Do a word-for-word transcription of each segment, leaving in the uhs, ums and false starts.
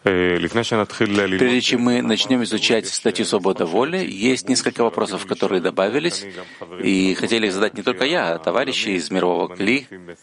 Прежде чем мы начнем изучать статью «Свобода воли», есть несколько вопросов, которые добавились, и хотели их задать не только я, а товарищи из мирового Кли,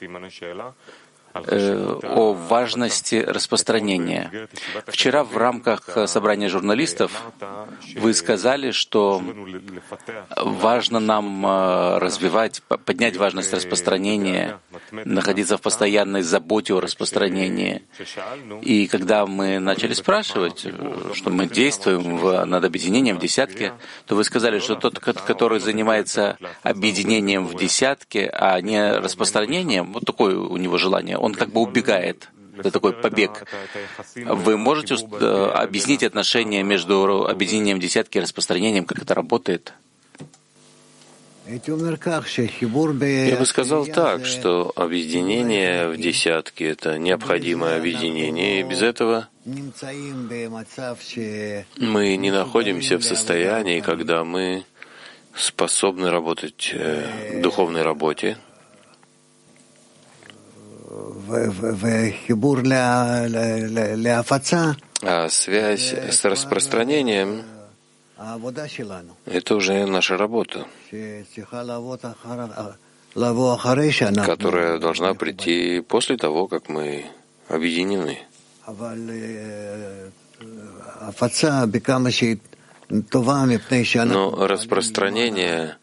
о важности распространения. Вчера в рамках собрания журналистов вы сказали, что важно нам развивать, поднять важность распространения, находиться в постоянной заботе о распространении. И когда мы начали спрашивать, что мы действуем в, над объединением в десятке, то вы сказали, что тот, который занимается объединением в десятке, а не распространением, вот такое у него желание, он как бы убегает. Это такой побег. Вы можете объяснить отношения между объединением десятки и распространением, как это работает? Я бы сказал так, что объединение в десятке — это необходимое объединение, и без этого мы не находимся в состоянии, когда мы способны работать в духовной работе, а связь с распространением — это уже наша работа, которая должна прийти после того, как мы объединены. Но распространение,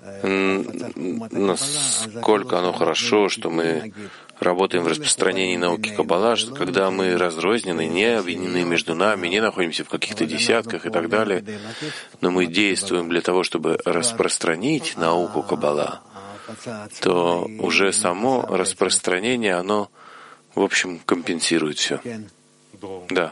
насколько оно хорошо, что мы работаем в распространении науки Каббала, что когда мы разрознены, не объединены между нами, не находимся в каких-то десятках и так далее, но мы действуем для того, чтобы распространить науку Каббала, то уже само распространение, оно, в общем, компенсирует все. Да.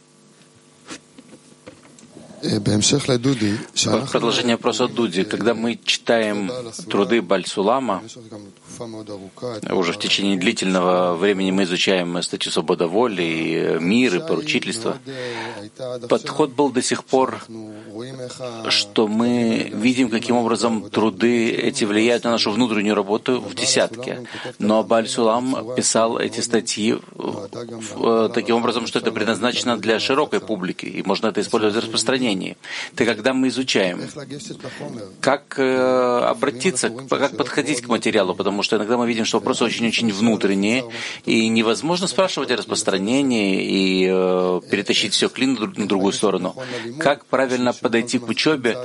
В продолжение вопроса Дуди. Когда мы читаем труды Баль-Сулама, уже в течение длительного времени мы изучаем статью «Свобода воли» и мир, и поручительство. Подход был до сих пор, что мы видим, каким образом труды эти влияют на нашу внутреннюю работу в десятке. Но Баль-Сулам писал эти статьи таким образом, что это предназначено для широкой публики, и можно это использовать в распространении. Так когда мы изучаем, как обратиться, как подходить к материалу, потому что иногда мы видим, что вопросы очень-очень внутренние, и невозможно спрашивать о распространении и э, перетащить все клин на другую сторону. Как правильно подойти к учебе,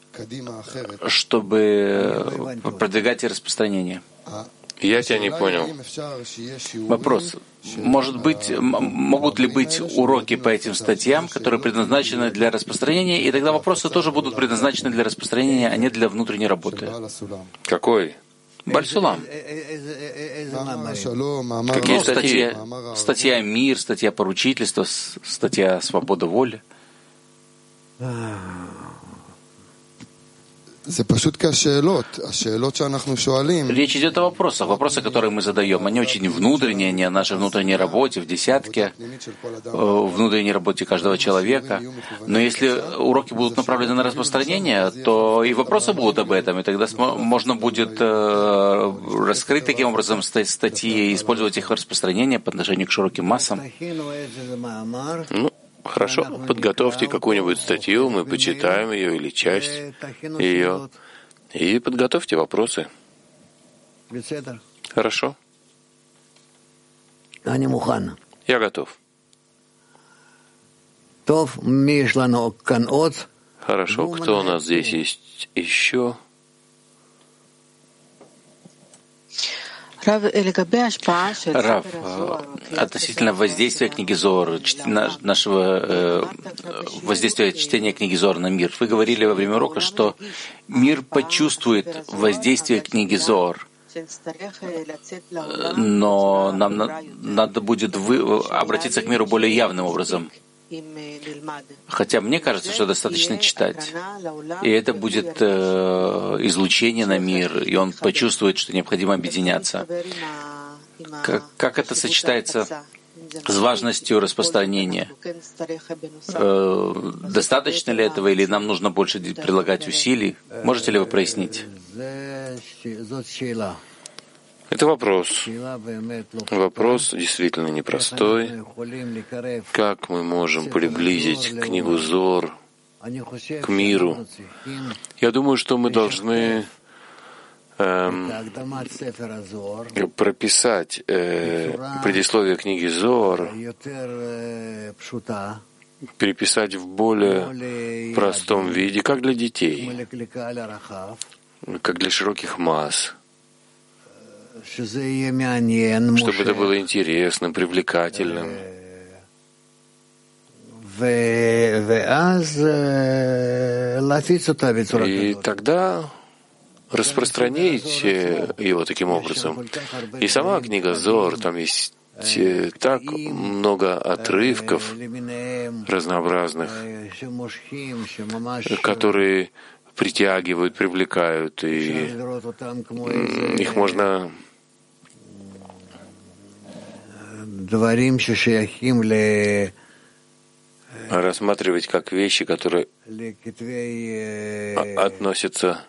чтобы продвигать и распространение? Я тебя не понял. Вопрос. Может быть, могут ли быть уроки по этим статьям, которые предназначены для распространения, и тогда вопросы тоже будут предназначены для распространения, а не для внутренней работы? Какой? Баль-Сулам. Какие статьи? Статья «Мир», статья «Поручительство», статья «Свобода воли». Речь идет о вопросах. Вопросы, которые мы задаем, они очень внутренние, они о нашей внутренней работе в десятке, внутренней работе каждого человека. Но если уроки будут направлены на распространение, то и вопросы будут об этом, и тогда можно будет раскрыть таким образом статьи и использовать их в распространении по отношению к широким массам. Ну, хорошо, подготовьте какую-нибудь статью, мы почитаем ее или часть ее, и подготовьте вопросы. Хорошо? Я готов. Хорошо, кто у нас здесь есть еще? Рав, относительно воздействия книги Зоар, нашего э, воздействия чтения книги Зоар на мир, вы говорили во время урока, что мир почувствует воздействие книги Зоар, но нам на, надо будет вы, обратиться к миру более явным образом. Хотя мне кажется, что достаточно читать. И это будет э, излучение на мир, и он почувствует, что необходимо объединяться. Как, как это сочетается с важностью распространения? Э, достаточно ли этого, или нам нужно больше прилагать усилий? Можете ли вы прояснить? Это вопрос. Вопрос действительно непростой. Как мы можем приблизить книгу Зор к миру? Я думаю, что мы должны эм, прописать э, предисловие книги Зор, переписать в более простом виде, как для детей, как для широких масс, чтобы это было интересным, привлекательным. И тогда распространить его таким образом. И сама книга Зор, там есть так много отрывков разнообразных, которые притягивают, привлекают, и их можно рассматривать как вещи, которые относятся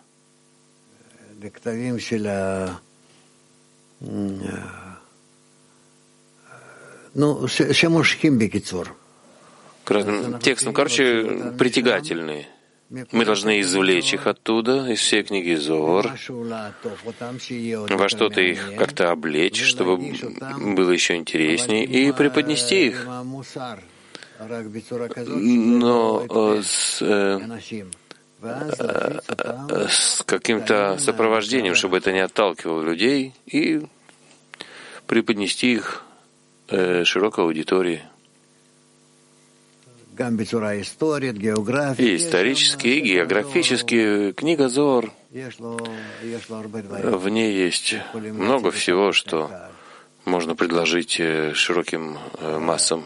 к разным текстам, короче, притягательные. Мы должны извлечь их оттуда, из всей книги Зор, во что-то их как-то облечь, чтобы было еще интереснее, и преподнести их, но с, э, с каким-то сопровождением, чтобы это не отталкивало людей, и преподнести их э, широкой аудитории. И исторически, и географически книга Зор, в ней есть много всего, что можно предложить широким массам.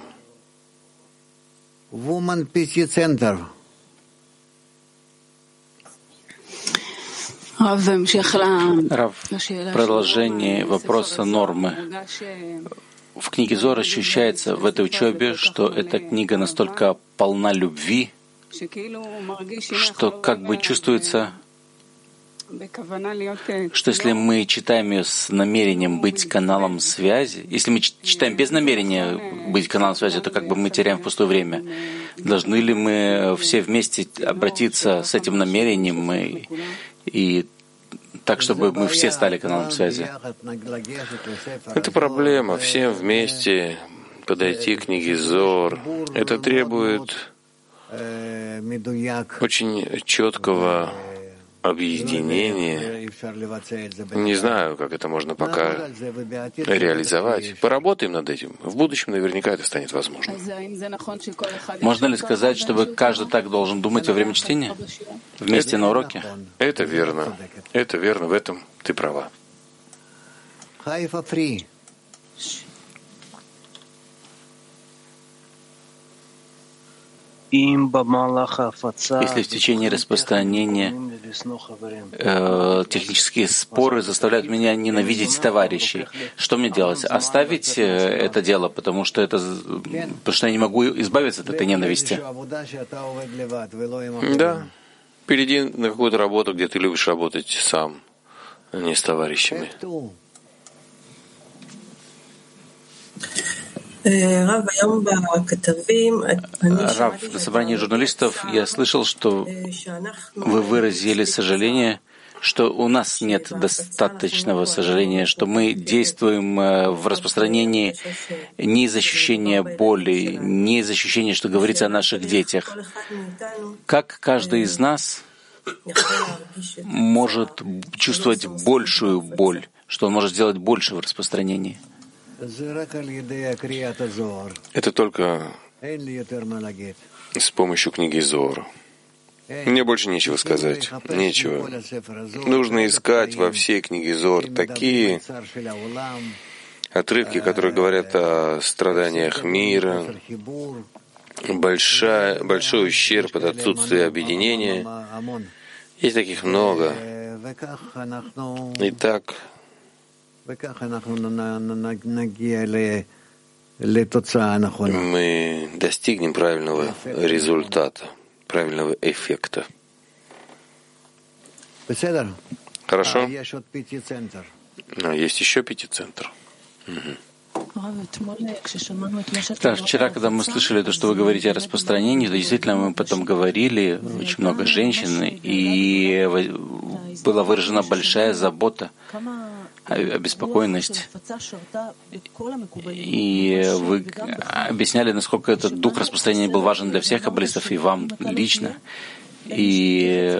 Рав, продолжение вопроса нормы. В книге Зор ощущается в этой учебе, что эта книга настолько полна любви, что как бы чувствуется, что если мы читаем ее с намерением быть каналом связи, если мы читаем без намерения быть каналом связи, то как бы мы теряем впустую время. Должны ли мы все вместе обратиться с этим намерением и, и так, чтобы мы все стали каналом связи? Это проблема. Всем вместе подойти к книге Зор. Это требует очень четкого объединения. Не знаю, как это можно пока реализовать. Поработаем над этим. В будущем наверняка это станет возможным. Можно ли сказать, чтобы каждый так должен думать во время чтения? Вместе на уроке? Это верно. Это верно. В этом ты права. Если в течение распространения э, технические споры заставляют меня ненавидеть товарищей, что мне делать? Оставить э, это дело, потому что это, потому что я не могу избавиться от этой ненависти. Да. Перейди на какую-то работу, где ты любишь работать сам, а не с товарищами. Рав, на собрании журналистов я слышал, что вы выразили сожаление, что у нас нет достаточного сожаления, что мы действуем в распространении не из ощущения боли, не из ощущения, что говорится о наших детях. Как каждый из нас может чувствовать большую боль, что он может сделать больше в распространении? Это только с помощью книги Зор. Мне больше нечего сказать. Нечего. Нужно искать во всей книге Зор такие отрывки, которые говорят о страданиях мира, большая, большой ущерб от отсутствия объединения. Есть таких много. И так мы достигнем правильного результата, правильного эффекта. Хорошо? А есть еще пятицентр. Угу. Да, вчера, когда мы слышали то, что вы говорите о распространении, то действительно мы потом говорили, очень много женщин, и была выражена большая забота, обеспокоенность. И вы объясняли, насколько этот дух распространения был важен для всех каббалистов и вам лично. И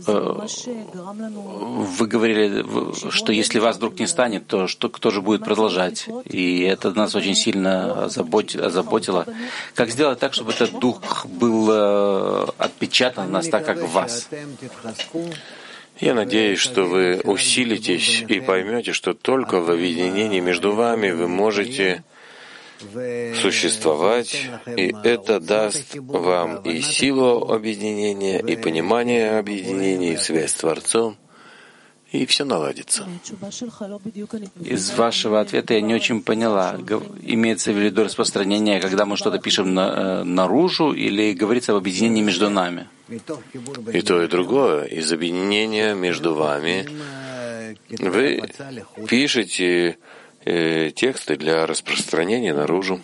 вы говорили, что если вас вдруг не станет, то что, кто же будет продолжать? И это нас очень сильно озаботило. Как сделать так, чтобы этот дух был отпечатан в нас так, как в вас? Я надеюсь, что вы усилитесь и поймете, что только в объединении между вами вы можете существовать, и это даст вам и силу объединения, и понимание объединения, и связь с Творцом, и все наладится. Из вашего ответа я не очень поняла. Имеется в виду распространение, когда мы что-то пишем на, наружу, или говорится об объединении между нами? И то, и другое. Из объединения между вами вы пишете тексты для распространения наружу.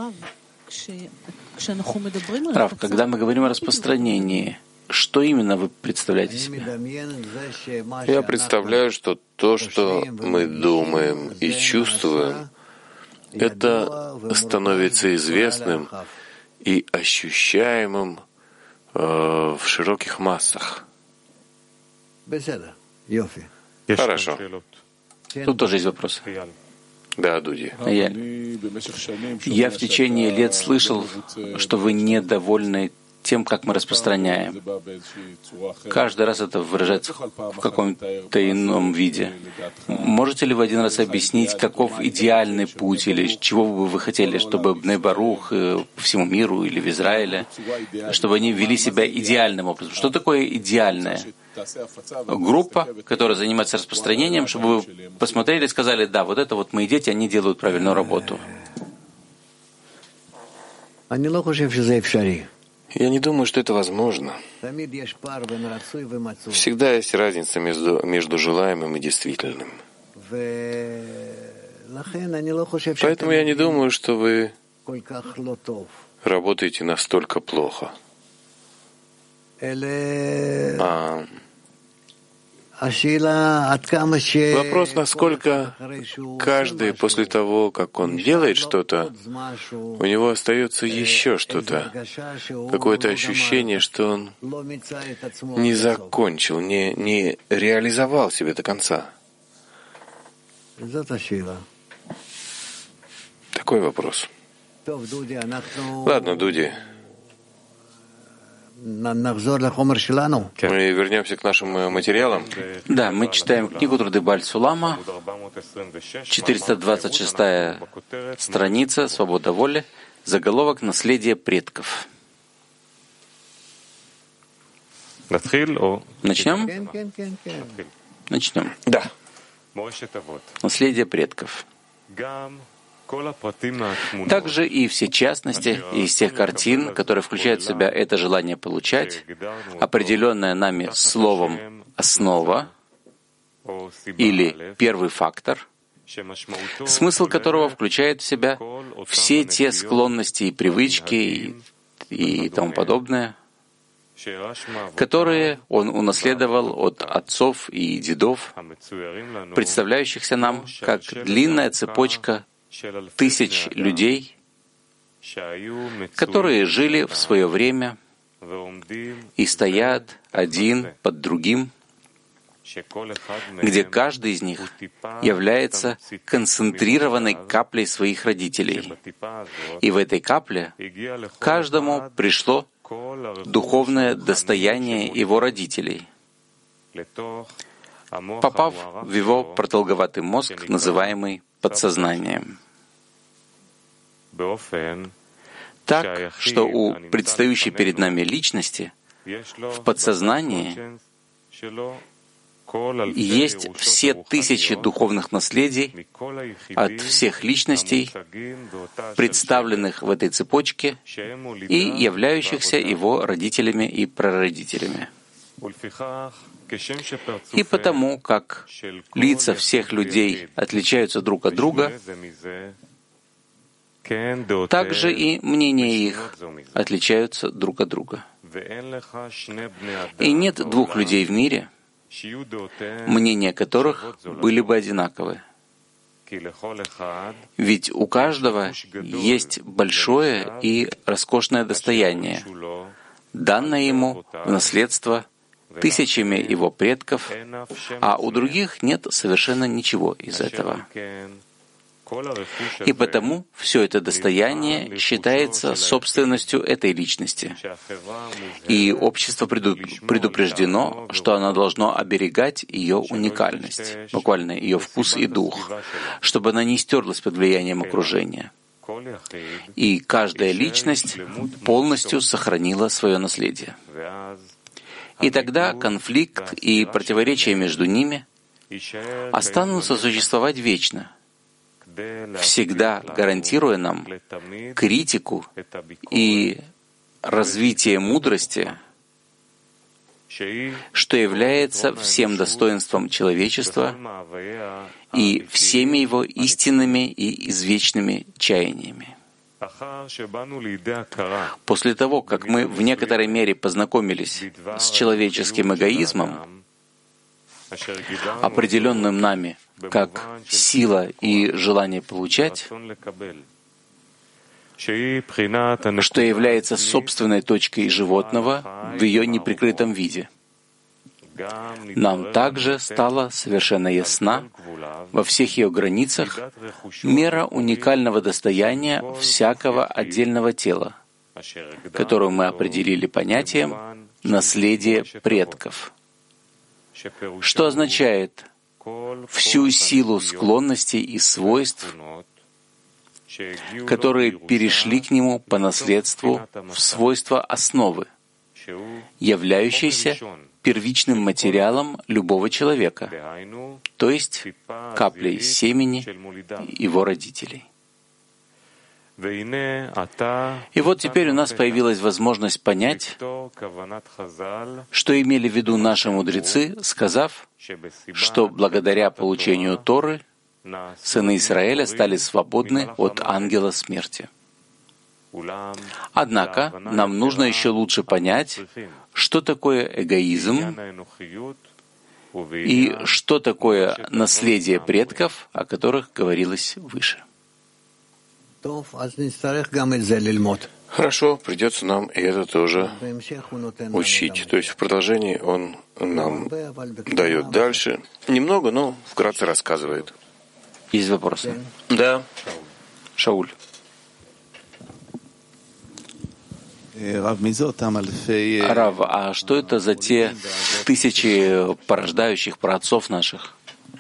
Рав, когда мы говорим о распространении, что именно вы представляете себе? Я представляю, что то, что мы думаем и чувствуем, это становится известным и ощущаемым э, в широких массах. Хорошо. Тут тоже есть вопрос. Да, Дуди. Я, я в течение лет слышал, что вы недовольны тем, как мы распространяем. Каждый раз это выражается в каком-то ином виде. Можете ли вы один раз объяснить, каков идеальный путь, или чего бы вы хотели, чтобы Бней Барух по всему миру или в Израиле, чтобы они вели себя идеальным образом? Что такое идеальное? Группа, которая занимается распространением, чтобы вы посмотрели и сказали, да, вот это вот мои дети, они делают правильную работу. Я не думаю, что это возможно. Всегда есть разница между, между желаемым и действительным. Поэтому я не думаю, что вы работаете настолько плохо. А вопрос, насколько каждый после того, как он делает что-то, у него остается еще что-то, какое-то ощущение, что он не закончил, не, не реализовал себя до конца. Такой вопрос. Ладно, Дуди. Мы вернемся к нашим материалам. Да, мы читаем книгу Труды Бальсулама, четыреста двадцать шестая страница, «Свобода воли», заголовок «Наследие предков». Начнем? Начнем. Да. Наследие предков. Также и все частности из тех картин, которые включают в себя это желание получать, определенное нами словом «основа» или «первый фактор», смысл которого включает в себя все те склонности и привычки и, и тому подобное, которые он унаследовал от отцов и дедов, представляющихся нам как длинная цепочка тысяч людей, которые жили в свое время и стоят один под другим, где каждый из них является концентрированной каплей своих родителей. И в этой капле каждому пришло духовное достояние его родителей, попав в его продолговатый мозг, называемый подсознанием. Так, что у предстающей перед нами личности в подсознании есть все тысячи духовных наследий от всех личностей, представленных в этой цепочке и являющихся его родителями и прародителями. И потому, как лица всех людей отличаются друг от друга, также и мнения их отличаются друг от друга. И нет двух людей в мире, мнения которых были бы одинаковы. Ведь у каждого есть большое и роскошное достояние, данное ему в наследство тысячами его предков, а у других нет совершенно ничего из этого. И потому все это достояние считается собственностью этой личности. И общество предупреждено, что оно должно оберегать ее уникальность, буквально ее вкус и дух, чтобы она не стерлась под влиянием окружения. И каждая личность полностью сохранила свое наследие. И тогда конфликт и противоречия между ними останутся существовать вечно, всегда гарантируя нам критику и развитие мудрости, что является всем достоинством человечества и всеми его истинными и извечными чаяниями. После того, как мы в некоторой мере познакомились с человеческим эгоизмом, определенным нами как сила и желание получать, что является собственной точкой животного в ее неприкрытом виде. Нам также стала совершенно ясна во всех ее границах мера уникального достояния всякого отдельного тела, которую мы определили понятием «наследие предков», что означает всю силу склонностей и свойств, которые перешли к нему по наследству в свойства основы, являющейся первичным материалом любого человека, то есть каплей семени его родителей. И вот теперь у нас появилась возможность понять, что имели в виду наши мудрецы, сказав, что благодаря получению Торы сыны Израиля стали свободны от ангела смерти. Однако нам нужно еще лучше понять, что такое эгоизм и что такое наследие предков, о которых говорилось выше. Хорошо, придется нам и это тоже учить. То есть в продолжении он нам дает дальше. Немного, но вкратце рассказывает. Есть вопросы? Да. Шауль. Рав, а что это за те тысячи порождающих праотцов наших?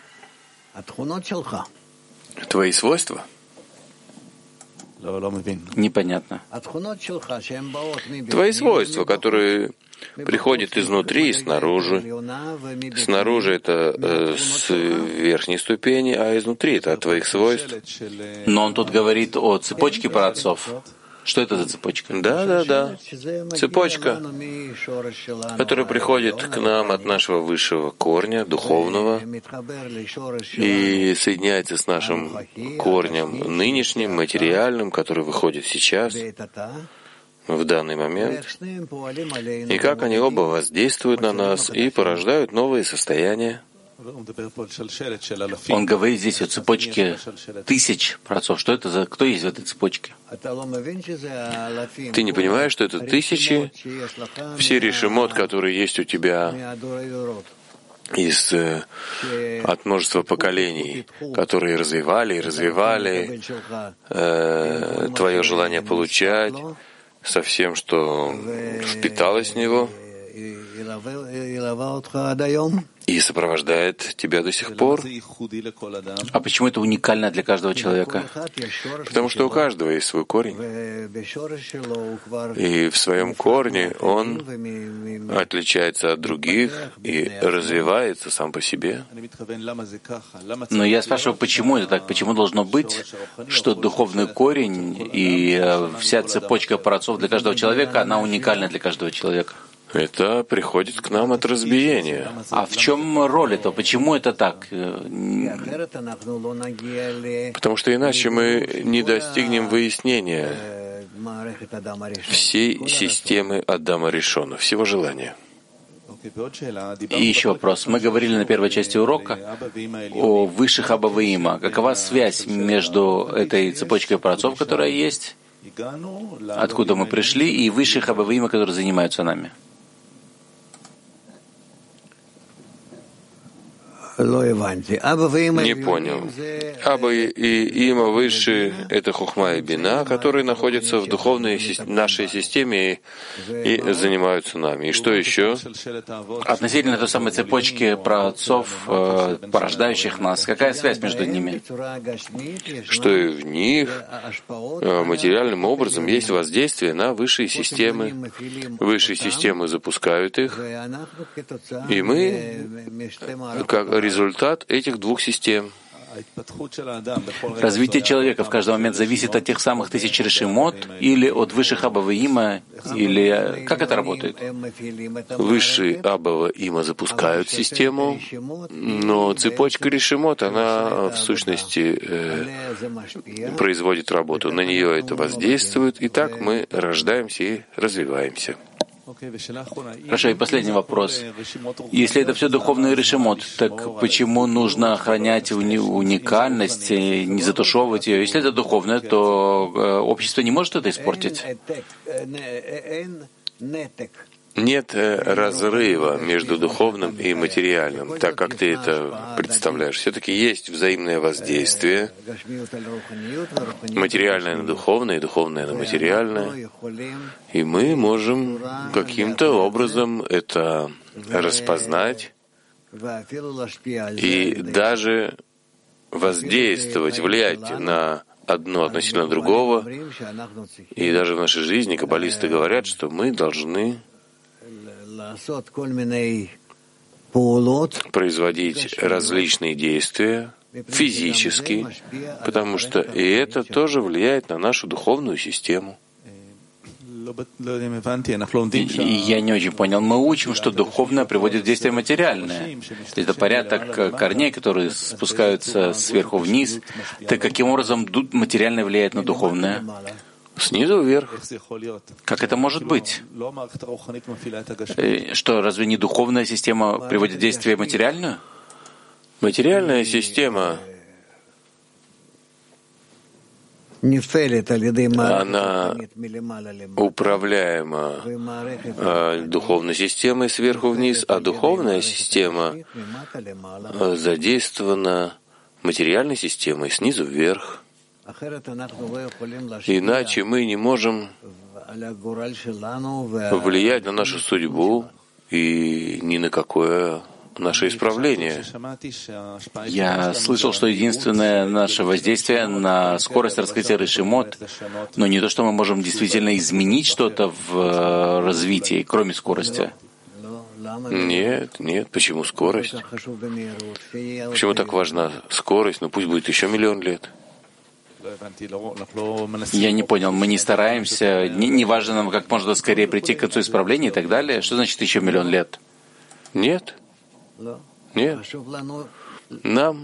Твои свойства? Непонятно. Твои свойства, которые приходят изнутри и снаружи. Снаружи это э, с верхней ступени, а изнутри это от твоих свойств. Но он тут говорит о цепочке праотцов. Что это за цепочка? Да, да, да. Цепочка, которая приходит к нам от нашего высшего корня, духовного, и соединяется с нашим корнем нынешним, материальным, который выходит сейчас, в данный момент, и как они оба воздействуют на нас и порождают новые состояния. Он говорит здесь о цепочке тысяч праотцов. Что это за... Кто есть в этой цепочке? Ты не понимаешь, что это тысячи, все решимот, которые есть у тебя из, от множества поколений, которые развивали и развивали э, твое желание получать со всем, что впиталось в него, и сопровождает тебя до сих пор. А почему это уникально для каждого человека? Потому что у каждого есть свой корень. И в своем корне он отличается от других и развивается сам по себе. Но я спрашиваю, почему это так? Почему должно быть, что духовный корень и вся цепочка праотцов для каждого человека, она уникальна для каждого человека? Это приходит к нам от разбиения. А в чем роль этого? Почему это так? Потому что иначе мы не достигнем выяснения всей системы Адама Ришона, всего желания. И еще вопрос. Мы говорили на первой части урока о высших Аба ва Има. Какова связь между этой цепочкой праотцов, которая есть, откуда мы пришли, и высших Аба ва Има, которые занимаются нами? Не понял. Аба и Има высшие — это Хохма и Бина, которые находятся в духовной нашей системе и, и занимаются нами. И что еще? Относительно той самой цепочки праотцов, э, порождающих нас, какая связь между ними? Что и в них э, материальным образом есть воздействие на высшие системы. Высшие системы запускают их, и мы, как результат этих двух систем. Развитие человека в каждый момент зависит от тех самых тысяч решимот или от высших Аба ва Има, или как это работает? Высшие Аба ва Има запускают систему, но цепочка решимот, она в сущности э, производит работу. На нее это воздействует, и так мы рождаемся и развиваемся. Хорошо, и последний вопрос. Если это все духовный решимот, так почему нужно охранять уни- уникальность, не затушевывать ее? Если это духовное, то общество не может это испортить? Нет разрыва между духовным и материальным, так как ты это представляешь. Все-таки есть взаимное воздействие, материальное на духовное и духовное на материальное, и мы можем каким-то образом это распознать и даже воздействовать, влиять на одно относительно другого. И даже в нашей жизни каббалисты говорят, что мы должны производить различные действия физически, потому что и это тоже влияет на нашу духовную систему. И я не очень понял. Мы учим, что духовное приводит в действие материальное. Это порядок корней, которые спускаются сверху вниз. Так каким образом материальное влияет на духовное? Снизу вверх. Как это может быть? Что, разве не духовная система приводит в действие материальную? Материальная система, она управляема э, духовной системой сверху вниз, а духовная система э, задействована материальной системой снизу вверх. Иначе мы не можем влиять на нашу судьбу и ни на какое наше исправление. Я слышал, что единственное наше воздействие на скорость раскрытия решимот, но не то, что мы можем действительно изменить что-то в развитии, кроме скорости. Нет, нет. Почему скорость? Почему так важна скорость? Ну пусть будет еще миллион лет. Я не понял, мы не стараемся, не, не важно нам как можно скорее прийти к концу исправления и так далее. Что значит еще миллион лет? Нет. Нет. Нам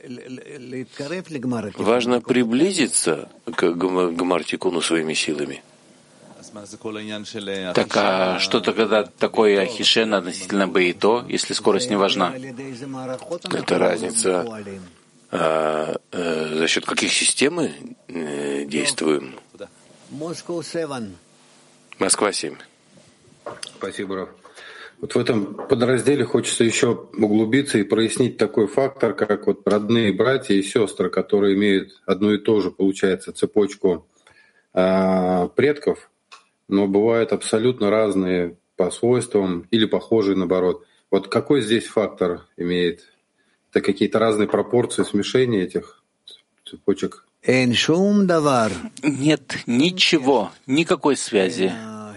важно приблизиться к Гмар-Тикуну своими силами. Так а что тогда такое Ахишен относительно Бейто, если скорость не важна? Это разница. А, а, за счет каких систем мы э, действуем? Москва семь. Спасибо, Раф. Вот в этом подразделе хочется еще углубиться и прояснить такой фактор, как вот родные братья и сестры, которые имеют одну и ту же, получается, цепочку э, предков, но бывают абсолютно разные по свойствам или похожие наоборот. Вот какой здесь фактор имеет? Это какие-то разные пропорции смешения этих цепочек? Нет ничего, никакой связи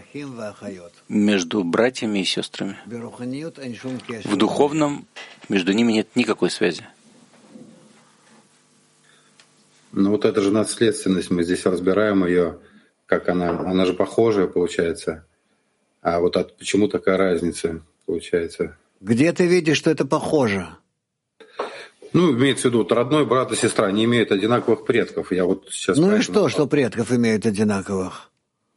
между братьями и сестрами. В духовном между ними нет никакой связи. Ну вот это же наследственность, мы здесь разбираем ее, как она, она же похожая получается. А вот от, почему такая разница получается? Где ты видишь, что это похоже? Ну, имеется в виду, вот родной брат и сестра не имеют одинаковых предков. Я вот сейчас ну поэтому... и что, что предков имеют одинаковых?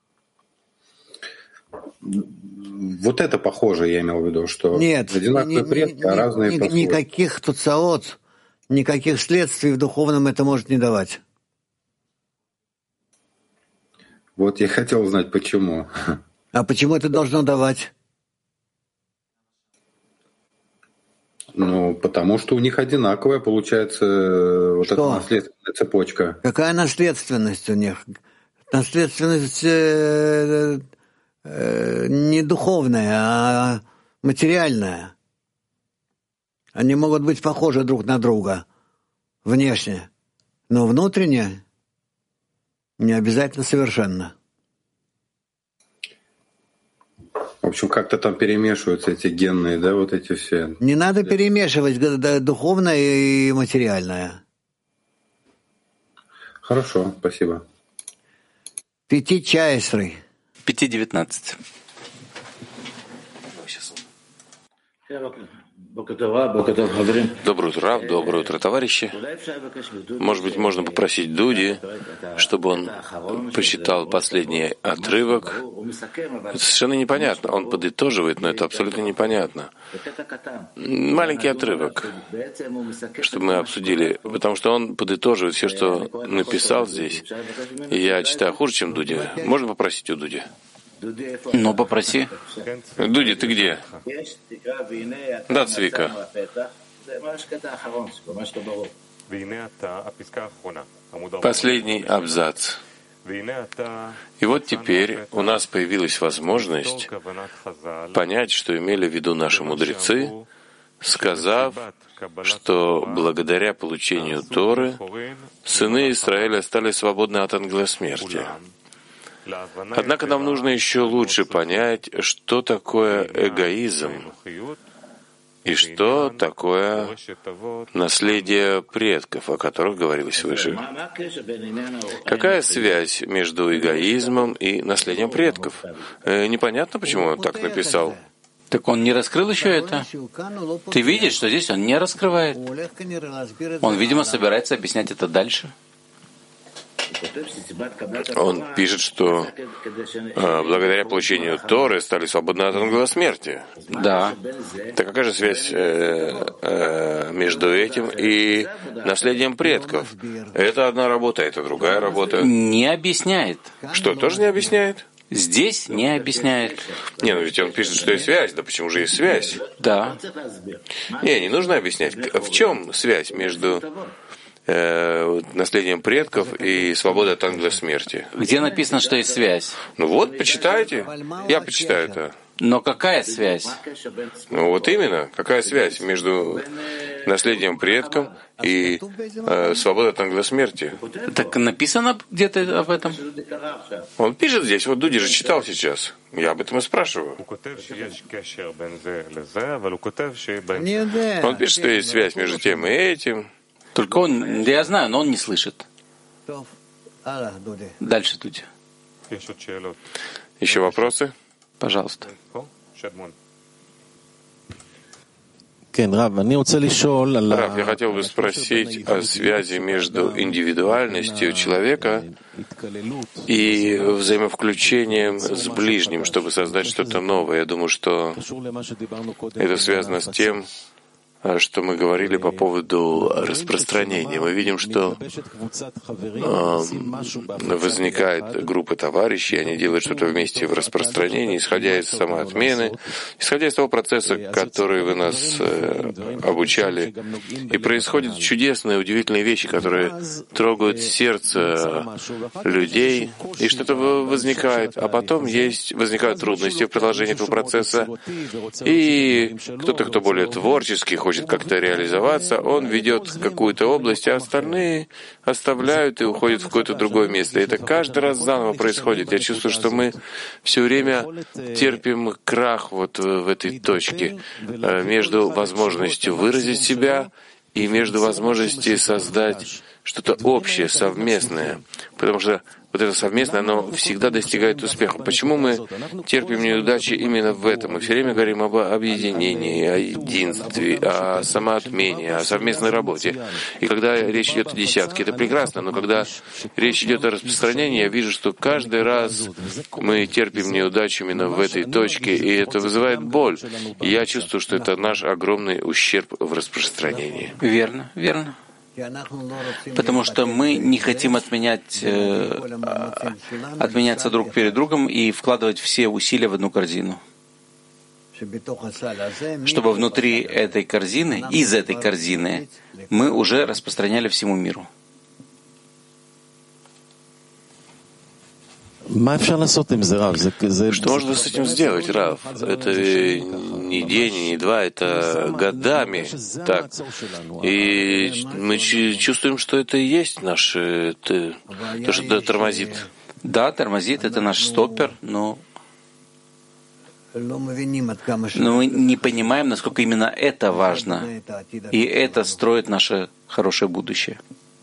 Вот это похоже, я имел в виду, что Нет, одинаковые ни, предки, ни, а разные ни, по никаких туцаот, никаких следствий в духовном это может не давать. Вот я хотел узнать, почему. А почему это должно давать? Ну, потому что у них одинаковая получается вот что? эта наследственная цепочка. Какая наследственность у них? Наследственность э, э, не духовная, а материальная. Они могут быть похожи друг на друга внешне, но внутренне не обязательно совершенно. В общем, как-то там перемешиваются эти генные, да, вот эти все. Не надо перемешивать духовное и материальное. Хорошо, спасибо. Пяти чайсры. Пяти девятнадцать. Доброе утро, доброе утро, товарищи. Может быть, можно попросить Дуди, чтобы он прочитал последний отрывок. Это совершенно непонятно. Он подытоживает, но это абсолютно непонятно. Маленький отрывок, чтобы мы обсудили, потому что он подытоживает все, что написал здесь. И я читаю хуже, чем Дуди. Можно попросить у Дуди? Ну, попроси. Дуди, ты где? Да, Цвика. Последний абзац. И вот теперь у нас появилась возможность понять, что имели в виду наши мудрецы, сказав, что благодаря получению Торы сыны Израиля стали свободны от ангела смерти. Однако нам нужно еще лучше понять, что такое эгоизм и что такое наследие предков, о которых говорилось выше. Какая связь между эгоизмом и наследием предков? Э, непонятно, почему он так написал. Так он не раскрыл еще это? Ты видишь, что здесь он не раскрывает. Он, видимо, собирается объяснять это дальше. Он пишет, что э, благодаря получению Торы стали свободны от ангела смерти. Да. Так какая же связь э, э, между этим и наследием предков? Это одна работа, это другая работа. Не объясняет. Что, тоже не объясняет? Здесь не объясняет. Не, ну ведь он пишет, что есть связь. Да почему же есть связь? Да. Не, не нужно объяснять. В чем связь между э, наследием предков и свободой от ангела смерти? Где написано, что есть связь? Ну вот, почитайте. Я почитаю это. Но какая связь? Ну вот именно, какая связь между наследием предков и э, свободой от ангела смерти? Так написано где-то об этом? Он пишет здесь, вот Дуди же читал сейчас. Я об этом и спрашиваю. Он пишет, что есть связь между тем и этим. Только он, я знаю, но он не слышит. Дальше, Дуди. Еще вопросы? Пожалуйста. Рав, я хотел бы спросить о связи между индивидуальностью человека и взаимовключением с ближним, чтобы создать что-то новое. Я думаю, что это связано с тем, что мы говорили по поводу распространения. Мы видим, что э, возникает группа товарищей, они делают что-то вместе в распространении, исходя из самоотмены, исходя из того процесса, который вы нас э, обучали. И происходят чудесные, удивительные вещи, которые трогают сердце людей, и что-то возникает. А потом есть, возникают трудности в продолжении этого процесса, и кто-то, кто более творческий, хочет как-то реализоваться, он ведет какую-то область, а остальные оставляют и уходят в какое-то другое место. И это каждый раз заново происходит. Я чувствую, что мы все время терпим крах вот в этой точке между возможностью выразить себя и между возможностью создать что-то общее, совместное. Потому что вот это совместное, оно всегда достигает успеха. Почему мы терпим неудачи именно в этом? Мы все время говорим об объединении, о единстве, о самоотмене, о совместной работе. И когда речь идет о десятке, это прекрасно, но когда речь идет о распространении, я вижу, что каждый раз мы терпим неудачу именно в этой точке, и это вызывает боль. И я чувствую, что это наш огромный ущерб в распространении. Верно, верно. Потому что мы не хотим отменять, э, отменяться друг перед другом и вкладывать все усилия в одну корзину. Чтобы внутри этой корзины, из этой корзины, мы уже распространяли всему миру. Что можно с этим сделать, Рав? Это не день, не два, это годами так. И мы чувствуем, что это и есть наше, это, то, что тормозит. Да, тормозит, это наш стоппер, но, но мы не понимаем, насколько именно это важно. И это строит наше хорошее будущее.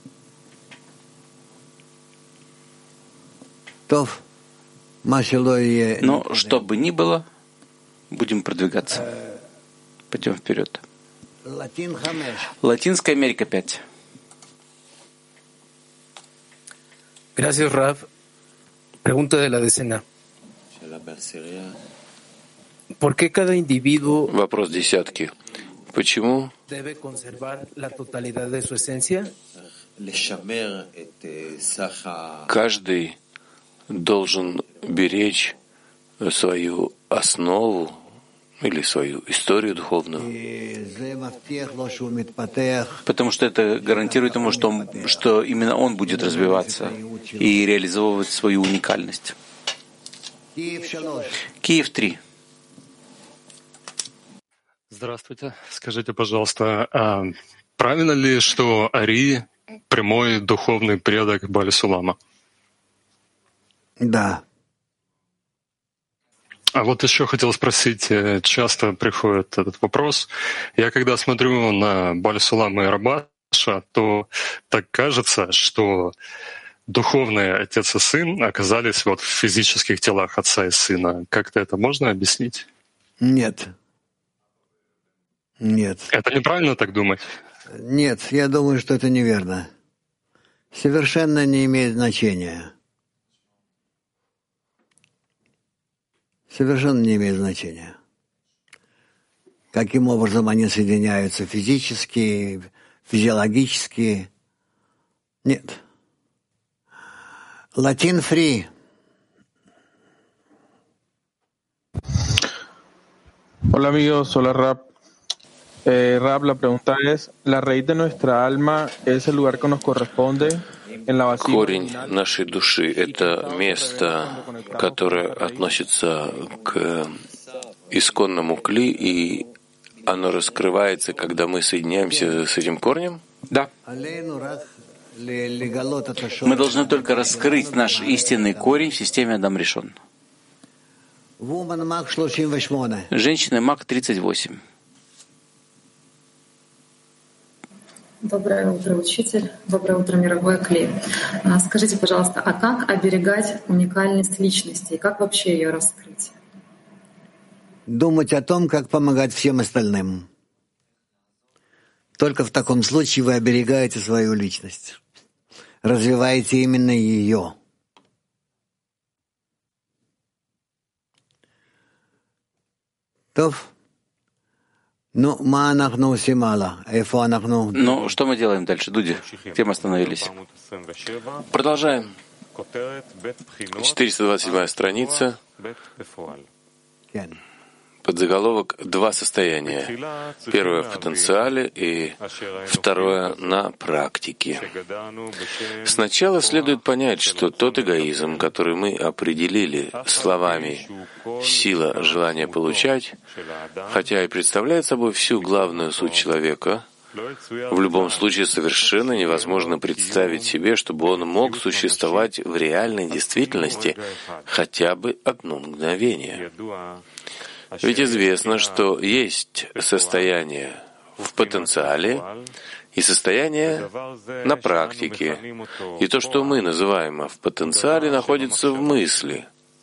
Но что бы ни было, будем продвигаться. Пойдем вперед. Латинская Америка пять. Gracias, Rav. Pregunta de la decena. ¿Por qué cada individuo Вопрос десятки. Почему debe conservar la totalidad de su esencia? каждый должен беречь свою основу или свою историю духовную? Потому что это гарантирует ему, что, он, что именно он будет развиваться и реализовывать свою уникальность. Киев три. Здравствуйте. Скажите, пожалуйста, а правильно ли, что Ари — прямой духовный предок Бали Сулама? Да. А вот еще хотел спросить, часто приходит этот вопрос. Я когда смотрю на Бали Сулама и Рабаша, то так кажется, что духовные отец и сын оказались вот в физических телах отца и сына. Как-то это можно объяснить? Нет. Нет. Это неправильно так думать? Нет, я думаю, что это неверно. Совершенно не имеет значения. Совершенно не имеет значения. Каким образом они соединяются физически, физиологически? Нет. Latin free. Hola amigos, hola Rab. Eh, Rab, la pregunta es, ¿la raíz de nuestra alma es el lugar que nos corresponde en la vasija? Корень нашей души — это место, которое относится к исконному кли, и оно раскрывается, когда мы соединяемся с этим корнем? Да. Мы должны только раскрыть наш истинный корень в системе Адам Ришон. Женщина Мак тридцать восемь. Доброе утро, учитель. Доброе утро, мировой клей. Скажите, пожалуйста, а как оберегать уникальность личности и как вообще ее раскрыть? Думать о том, как помогать всем остальным. Только в таком случае вы оберегаете свою личность. Развиваете именно ее. Тов. Ну, ну, что мы делаем дальше, Дуди? Где мы остановились? Продолжаем. четыреста двадцать седьмая страница. Подзаголовок «Два состояния». Первое в потенциале и второе на практике. Сначала следует понять, что тот эгоизм, который мы определили словами «сила желания получать», хотя и представляет собой всю главную суть человека, в любом случае совершенно невозможно представить себе, чтобы он мог существовать в реальной действительности хотя бы одно мгновение. Ведь известно, что есть состояние, в потенциале и состояние на практике. И то, что мы называем в потенциале, находится в мысли,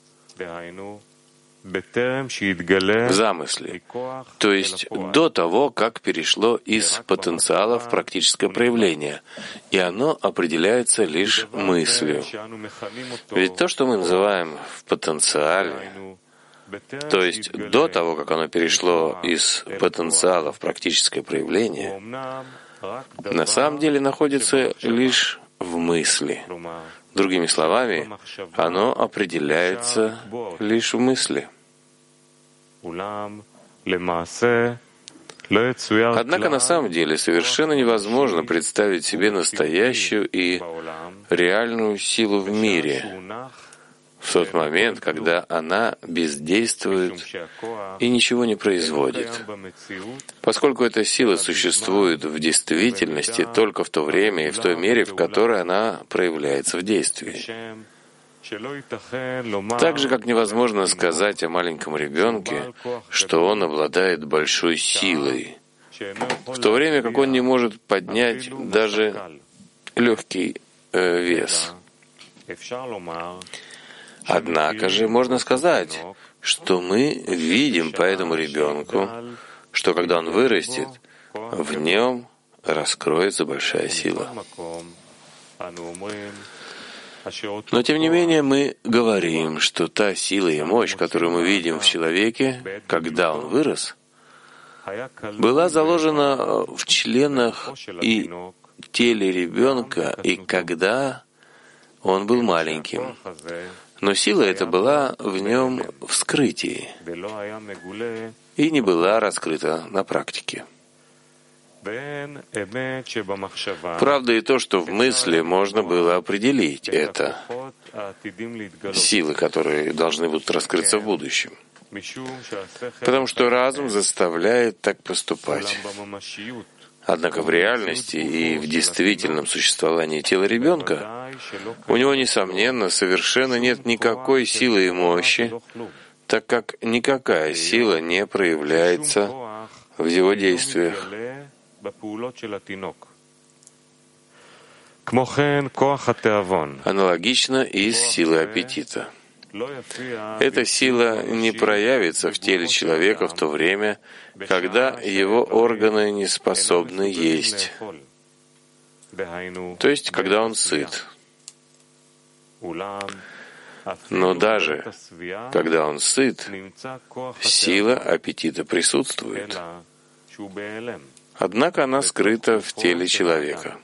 в замысле, то есть до того, как перешло из потенциала в практическое проявление, и оно определяется лишь мыслью. Ведь то, что мы называем в потенциале, то есть до того, как оно перешло из потенциала в практическое проявление, на самом деле находится лишь в мысли. Другими словами, оно определяется лишь в мысли. Однако на самом деле совершенно невозможно представить себе настоящую и реальную силу в мире в тот момент, когда она бездействует и ничего не производит, поскольку эта сила существует в действительности только в то время и в той мере, в которой она проявляется в действии. Так же, как невозможно сказать о маленьком ребенке, что он обладает большой силой, в то время как он не может поднять даже легкий э, вес. Однако же можно сказать, что мы видим по этому ребенку, что когда он вырастет, в нем раскроется большая сила. Но тем не менее мы говорим, что та сила и мощь, которую мы видим в человеке, когда он вырос, была заложена в членах и теле ребенка, и когда он был маленьким. Но сила эта была в нем в скрытии и не была раскрыта на практике. Правда и то, что в мысли можно было определить это, силы, которые должны будут раскрыться в будущем. Потому что разум заставляет так поступать. Однако в реальности и в действительном существовании тела ребенка у него, несомненно, совершенно нет никакой силы и мощи, так как никакая сила не проявляется в его действиях. Аналогично и с силой аппетита. Эта сила не проявится в теле человека в то время, когда его органы не способны есть, то есть когда он сыт. Но даже когда он сыт, сила аппетита присутствует. Однако она скрыта в теле человека.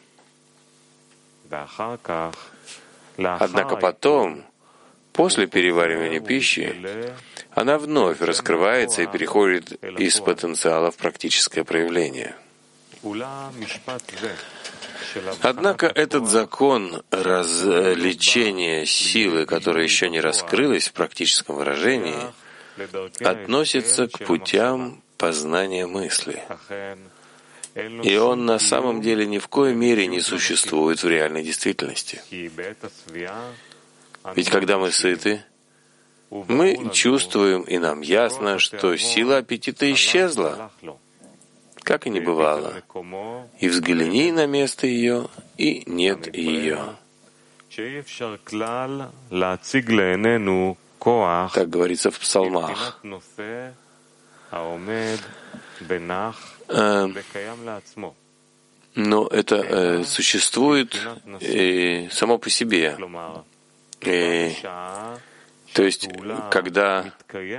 Однако потом, после переваривания пищи, она вновь раскрывается и переходит из потенциала в практическое проявление. Однако этот закон различения силы, которая еще не раскрылась в практическом выражении, относится к путям познания мысли. И он на самом деле ни в коей мере не существует в реальной действительности. Ведь когда мы сыты, мы чувствуем, и нам ясно, что сила аппетита исчезла, как и не бывало. И взгляни на место ее, и нет ее. Так говорится в псалмах. Но это э, существует э, само по себе. И, то есть, когда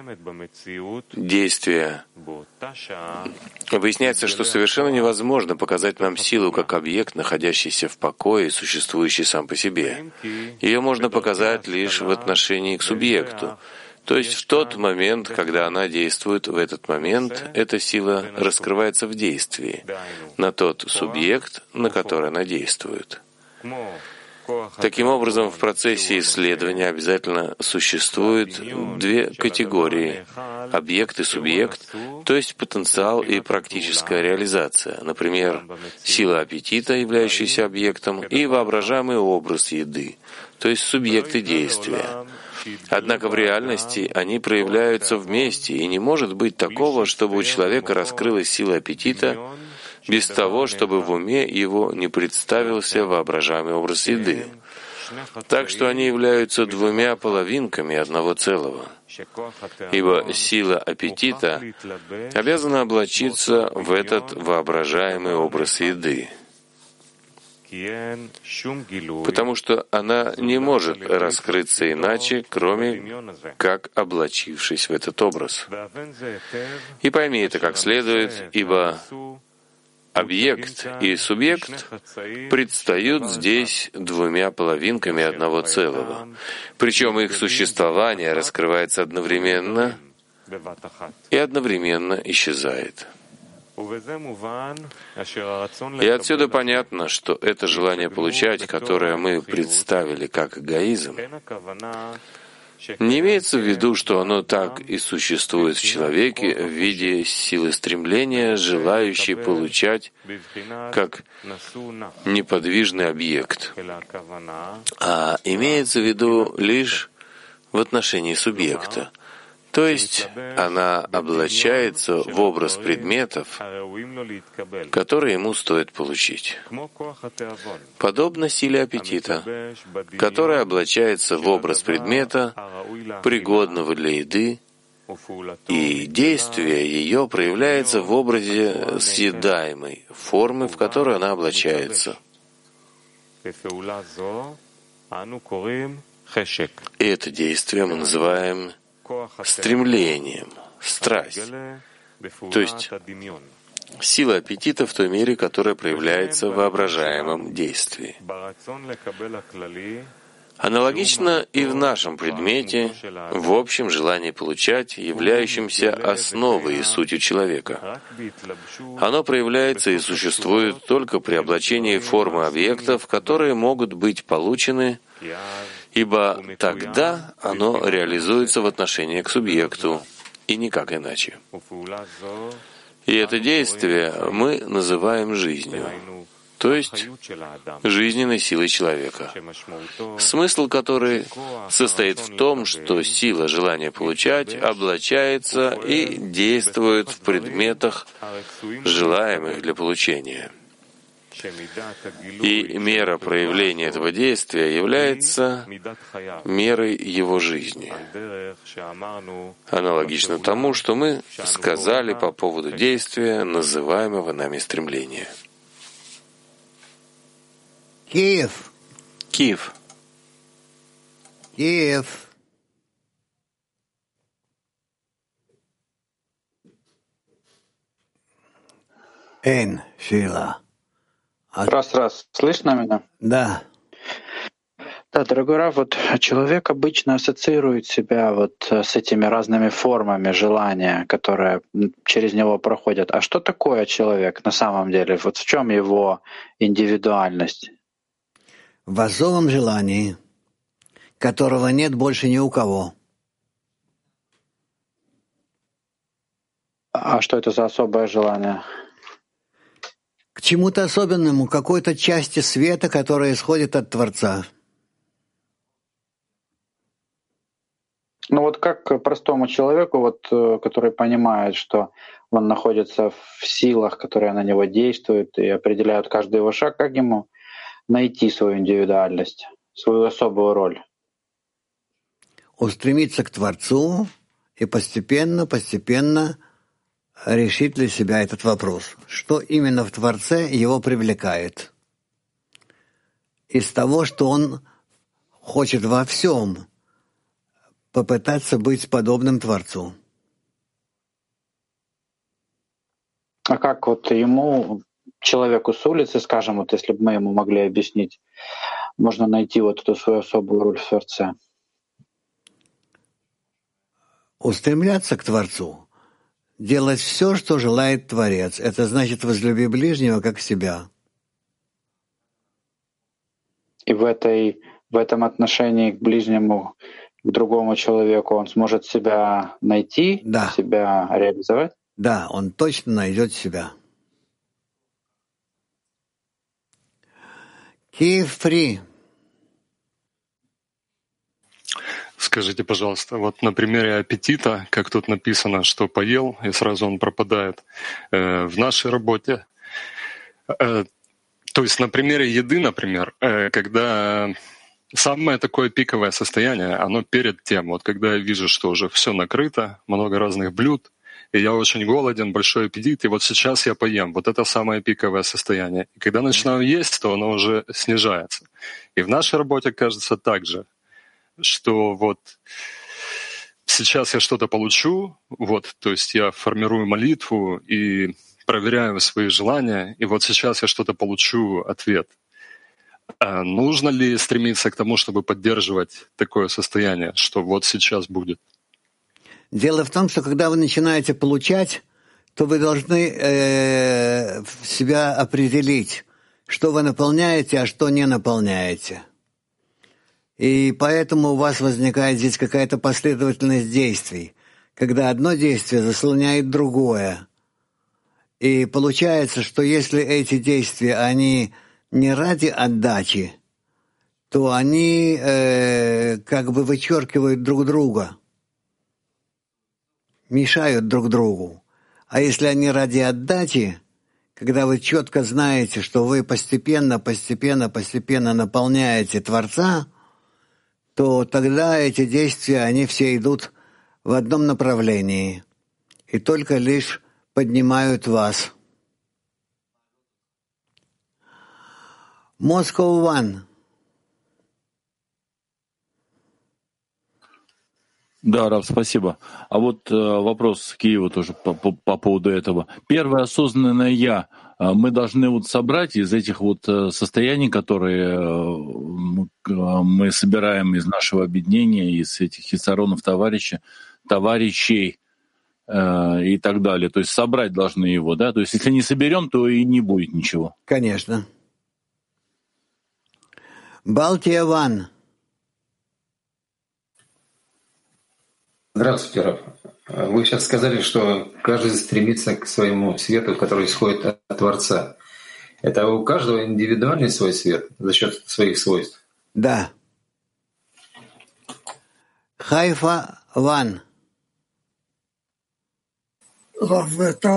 действие выясняется, что совершенно невозможно показать нам силу как объект, находящийся в покое, существующий сам по себе. Ее можно показать лишь в отношении к субъекту. То есть в тот момент, когда она действует, в этот момент эта сила раскрывается в действии на тот субъект, на который она действует. Таким образом, в процессе исследования обязательно существуют две категории — объект и субъект, то есть потенциал и практическая реализация, например, сила аппетита, являющаяся объектом, и воображаемый образ еды, то есть субъекты действия. Однако в реальности они проявляются вместе, и не может быть такого, чтобы у человека раскрылась сила аппетита без того, чтобы в уме его не представился воображаемый образ еды. Так что они являются двумя половинками одного целого. Ибо сила аппетита обязана облачиться в этот воображаемый образ еды, потому что она не может раскрыться иначе, кроме как облачившись в этот образ. И пойми это как следует, ибо объект и субъект предстают здесь двумя половинками одного целого, причем их существование раскрывается одновременно и одновременно исчезает. И отсюда понятно, что это желание получать, которое мы представили как эгоизм, не имеется в виду, что оно так и существует в человеке в виде силы стремления, желающей получать как неподвижный объект, а имеется в виду лишь в отношении субъекта. То есть она облачается в образ предметов, которые ему стоит получить. Подобно силе аппетита, которая облачается в образ предмета, пригодного для еды, и действие ее проявляется в образе съедаемой формы, в которую она облачается. И это действие мы называем стремлением, страсть, то есть сила аппетита в той мере, которая проявляется в воображаемом действии. Аналогично и в нашем предмете, в общем желании получать, являющемся основой и сутью человека. Оно проявляется и существует только при облачении формы объектов, которые могут быть получены, ибо тогда оно реализуется в отношении к субъекту, и никак иначе. И это действие мы называем жизнью, то есть жизненной силой человека, смысл которой состоит в том, что сила желания получать облачается и действует в предметах, желаемых для получения. И мера проявления этого действия является мерой его жизни, аналогично тому, что мы сказали по поводу действия, называемого нами стремления. Киев. Киев. Киев. Эн, Шила. Раз, раз. Слышно меня? Да. Да, дорогой Рав, вот человек обычно ассоциирует себя вот с этими разными формами желания, которые через него проходят. А что такое человек на самом деле? Вот в чем его индивидуальность? В особом желании, которого нет больше ни у кого. А что это за особое желание? К чему-то особенному, какой-то части света, которая исходит от Творца. Ну вот как простому человеку, вот, который понимает, что он находится в силах, которые на него действуют и определяют каждый его шаг, как ему найти свою индивидуальность, свою особую роль? Устремиться к Творцу и постепенно, постепенно решить для себя этот вопрос. Что именно в Творце его привлекает? Из того, что он хочет во всем попытаться быть подобным Творцу. А как вот ему, человеку с улицы, скажем, вот если бы мы ему могли объяснить, можно найти вот эту свою особую роль в Творце? Устремляться к Творцу, делать все, что желает Творец. Это значит возлюби ближнего как себя. И в, этой, в этом отношении к ближнему, к другому человеку он сможет себя найти, да. себя реализовать? Да, он точно найдет себя. Киев фри. Скажите, пожалуйста, вот на примере аппетита, как тут написано, что поел, и сразу он пропадает. В нашей работе То есть на примере еды, например, когда самое такое пиковое состояние, оно перед тем, вот когда я вижу, что уже все накрыто, много разных блюд, и я очень голоден, большой аппетит, и вот сейчас я поем. Вот это самое пиковое состояние. И когда начинаю есть, то оно уже снижается. И в нашей работе кажется так же, что вот сейчас я что-то получу, вот, то есть я формирую молитву и проверяю свои желания, и вот сейчас я что-то получу, ответ. А нужно ли стремиться к тому, чтобы поддерживать такое состояние, что вот сейчас будет? Дело в том, что когда вы начинаете получать, то вы должны э, себя определить, что вы наполняете, а что не наполняете. И поэтому у вас возникает здесь какая-то последовательность действий, когда одно действие заслоняет другое. И получается, что если эти действия, они не ради отдачи, то они э, как бы вычеркивают друг друга, мешают друг другу. А если они ради отдачи, когда вы четко знаете, что вы постепенно, постепенно, постепенно наполняете Творца, то тогда эти действия, они все идут в одном направлении и только лишь поднимают вас. Moscow One. Да, Рав, спасибо. А вот э, вопрос Киева тоже по, по, по поводу этого. Первое осознанное «я» мы должны вот собрать из этих вот состояний, которые мы собираем из нашего объединения, из этих хисаронов товарища, товарищей э, и так далее. То есть собрать должны его, да? То есть если не соберем, то и не будет ничего. Конечно. Балтия Ван. Здравствуйте, Рав. Вы сейчас сказали, что каждый стремится к своему свету, который исходит от Творца. Это у каждого индивидуальный свой свет за счет своих свойств? Да. Хайфа Ван. Рав,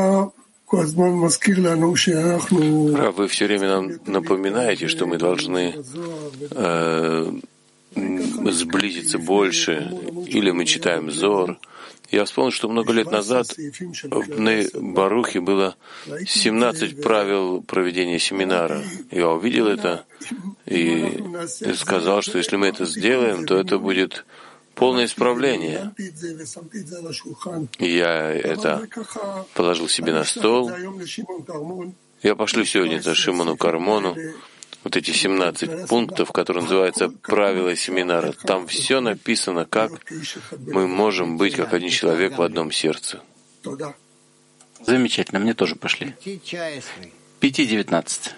вы все время нам напоминаете, что мы должны э, сблизиться больше, или мы читаем Зор. Я вспомнил, что много лет назад в Бней Барухе было семнадцать правил проведения семинара. Я увидел это и сказал, что если мы это сделаем, то это будет полное исправление. Я это положил себе на стол. Я пошлю сегодня это Шимону Кармону. Вот эти семнадцать пунктов, которые называются «Правила семинара». Там все написано, как мы можем быть как один человек в одном сердце. Замечательно, мне тоже пошли. пять девятнадцать.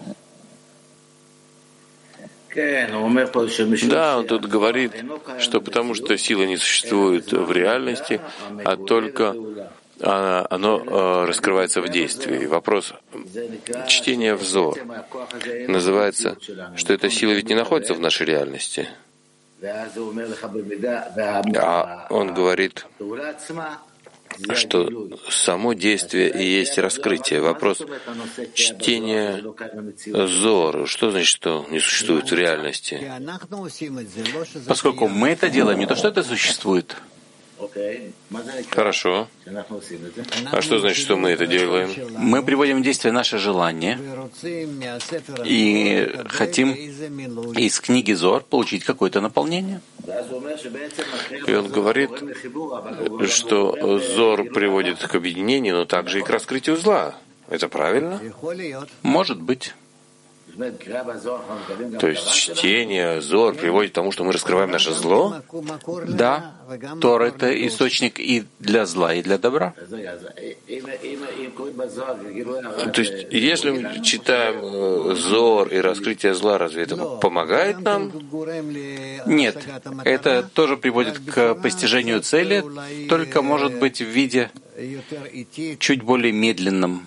Да, он тут говорит, что потому что сила не существует в реальности, а только оно раскрывается в действии. Вопрос чтения взор называется, что эта сила ведь не находится в нашей реальности. А он говорит, что само действие и есть раскрытие. Вопрос чтения зор. Что значит, что не существует в реальности? Поскольку мы это делаем, не то, что это существует. Хорошо. А что значит, что мы это делаем? Мы приводим в действие наше желание и хотим из книги Зор получить какое-то наполнение. И он говорит, что Зор приводит к объединению, но также и к раскрытию зла. Это правильно? Может быть. То есть чтение Зор приводит к тому, что мы раскрываем наше зло? Да. Тор — это источник и для зла, и для добра. То есть, если мы читаем Зор и раскрытие зла, разве это помогает нам? Нет. Это тоже приводит к постижению цели, только, может быть, в виде чуть более медленном.